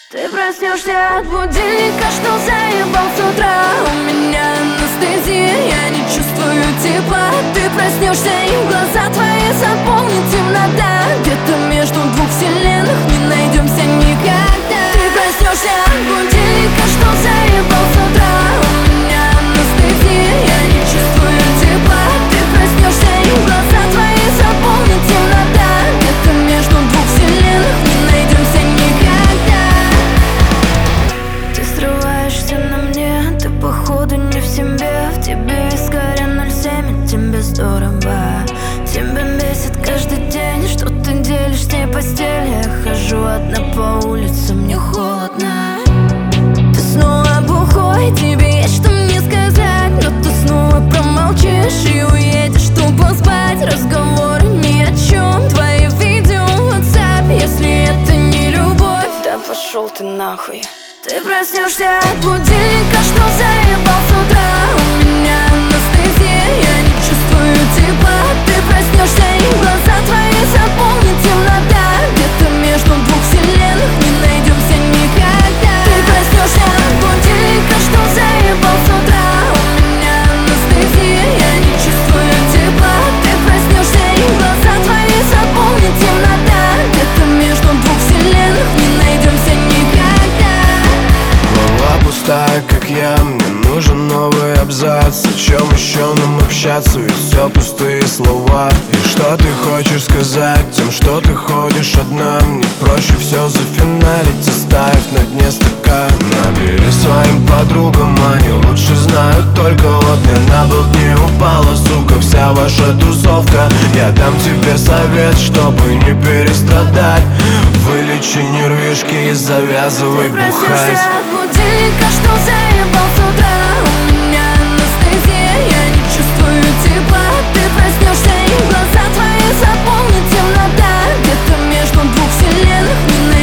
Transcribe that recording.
Ты проснешься от будильника, что заебал с утра. У меня анестезия, я не чувствую тепла. Ты проснешься и глаза твои заполнит темнота. Где-то между двух вселенных не найдемся никогда. Ты проснешься от будильника, что заебал с утра. У меня анестезия, я не чувствую тепла. Ты проснешься и глаза твои заполнит темнота. Где-то между двух вселенных не найдемся никогда. Ты срываешься на мне, ты походу не в себе. В тебе вискаря 0,7, тебе здорово. Тебя бесит каждый день, что ты делишь с ней постель. Я хожу одна по улице, мне холодно. Ты снова бухой, тебе есть что мне сказать, но ты снова промолчишь и уедешь тупо спать. Разговоры ни о чем, твои видео в WhatsApp. Если это не любовь, да пошел ты нахуй. Ты проснешься от будильника, что заебал с утра. У меня анестезия, я не чувствую тепла. Ты проснешься и глаза твои заполнит темнота. Где-то между двух вселенных не найдемся никогда. Ты проснешься от будильника, что заебал с утра. У меня анестезия, я не чувствую тепла. Ты проснешься и глаза твои заполнит темнота. Где-то между двух вселенных не найдемся никогда. Голова пустая, как я, мне нужен новый абзац. О чем еще нам общаться, ведь все пустые слова. И что ты хочешь сказать тем, что ты ходишь одна? Мне проще все зафиналить, оставив на дне стакан. Набери своим подругам, они лучше знают. Только вот мне на болт не упала, сука, вся ваша тусовка. Я дам тебе совет, чтобы не перестрадать. Вылечи нервишки и завязывай бухать. Проснешься от будильника, что заебал с утра. У меня анестезия, я не чувствую тепла. Ты проснешься и глаза твои заполнит темнота. Где-то между двух вселенных не